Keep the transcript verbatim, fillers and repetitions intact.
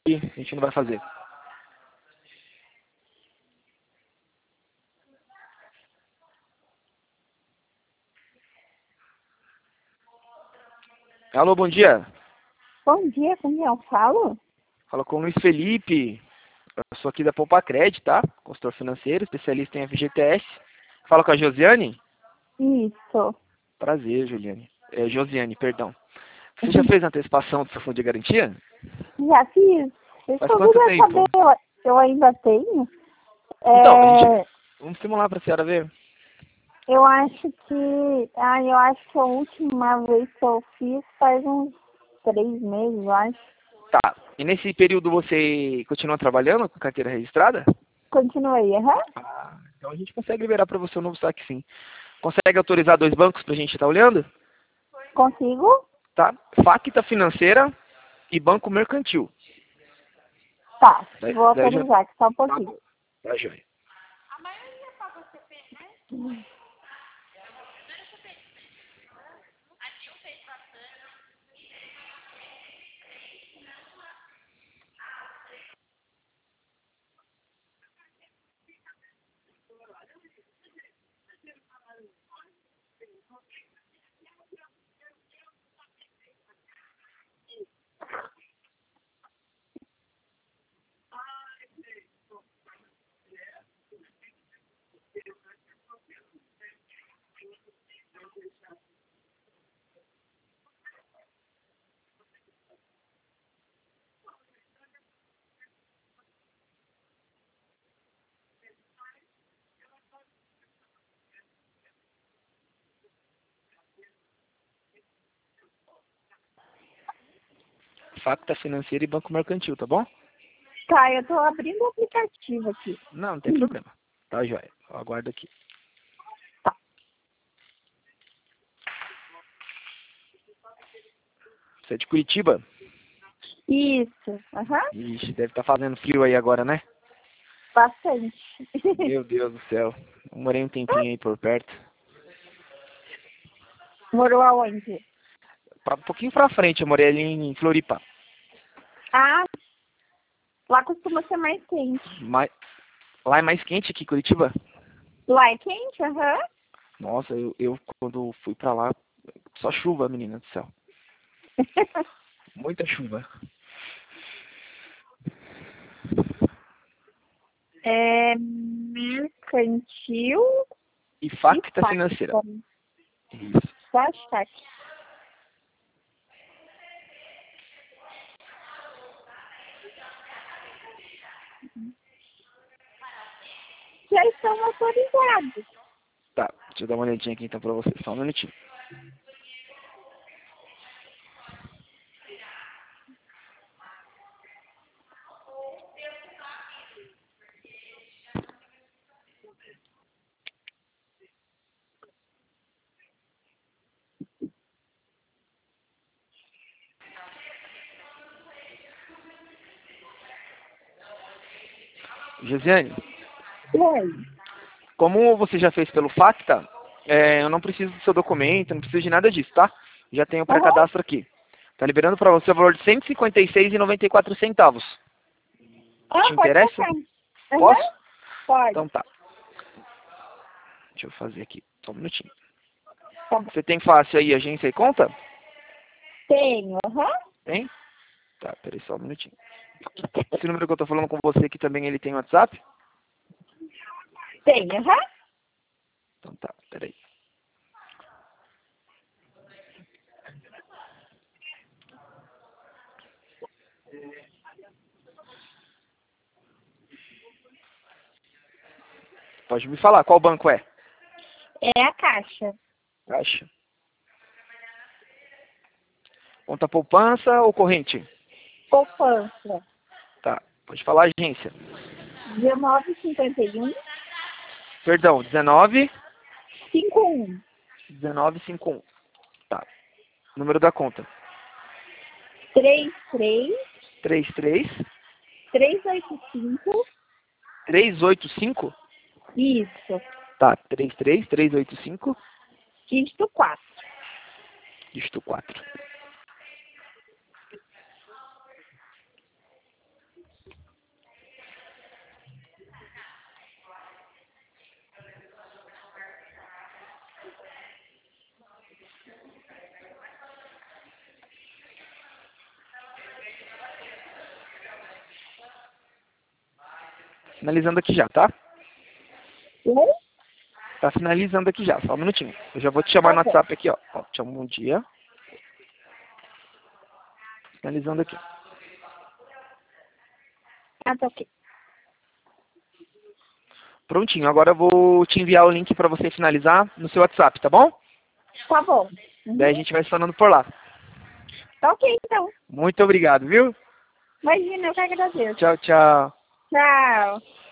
a gente não vai fazer. Alô, bom dia. Bom dia, com quem eu falo? Fala com o Luiz Felipe. Eu sou aqui da Poupa-Cred, tá? Consultor financeiro, especialista em F G T S. Fala com a Josiane? Isso. Prazer, Juliane. É, Josiane, perdão. Você já fez a antecipação do seu fundo de garantia? Já fiz. Eu Faz só quanto queria tempo? saber, eu, eu ainda tenho. Então, a gente... É, Vamos simular pra senhora ver. eu acho que. Ah, eu acho que a última vez que eu fiz faz uns três meses, eu acho. Tá. E nesse período você continua trabalhando com carteira registrada? Continuei, aham. Ah, então a gente consegue liberar para você um novo saque, sim. Consegue autorizar dois bancos para a gente estar olhando? Consigo? Tá. Facta Financeira e Banco Mercantil. Tá, Daí, vou daí já... autorizar, que só um Tá pouquinho. bom. Tá, joia. Facta Financeira e Banco Mercantil, tá bom? Tá, eu tô abrindo o aplicativo aqui. Não, não tem problema. Tá, joia. Eu aguardo aqui. Tá. Você é de Curitiba? Isso, aham. Ixi, deve estar fazendo frio aí agora, né? Bastante. Meu Deus do céu. Eu morei um tempinho aí por perto. Morou aonde? Pra, um pouquinho pra frente, eu morei ali em Floripa. Ah, lá costuma ser mais quente. Mas, lá é mais quente que Curitiba? Lá é quente, aham. Nossa, eu, eu quando fui pra lá, só chuva, menina do céu. Muita chuva. É mercantil E e Facta facta. Financeira. Isso. Só achar aqui. Já estão autorizados. Tá, deixa eu dar uma olhadinha aqui então pra você. Só um minutinho. Josiane, Oi. como você já fez pelo Facta, é, eu não preciso do seu documento, não preciso de nada disso, tá? Já tenho o Aham. pré-cadastro aqui. Tá liberando pra você o valor de cento e cinquenta e seis reais e noventa e quatro centavos. Ah, Te pode interessa? passar. Aham. Posso? Pode. Então tá. Deixa eu fazer aqui. Só um minutinho. Tá bom. Você tem fácil aí, agência e conta? Tenho. Aham. Tem? Tá, peraí só um minutinho. Esse número que eu tô falando com você aqui também, ele tem WhatsApp? Tenho. Aham. Então tá, peraí. Pode me falar, qual banco é? É a caixa. Caixa. Conta poupança ou corrente? Poupança. Tá, pode falar agência. dezenove cinquenta e um, Perdão, dezenove, cinquenta e um. dezenove cinquenta e um. Tá, número da conta. trinta e três, trinta e três, trezentos e oitenta e cinco. trezentos e oitenta e cinco? Isso. Tá, trinta e três, trezentos e oitenta e cinco, Dígito quatro. dígito quatro. finalizando aqui já, tá? Oi? Tá finalizando aqui já, só um minutinho. Eu já vou te chamar no Ok. WhatsApp aqui, ó. Ó, te chamo, bom dia. Finalizando aqui. Ah, tá ok. Prontinho, agora eu vou te enviar o link para você finalizar no seu WhatsApp, tá bom? Tá bom. Uhum. Daí a gente vai se falando por lá. Tá ok, então. Muito obrigado, viu? Imagina, eu que agradeço. Tchau, tchau. Tchau.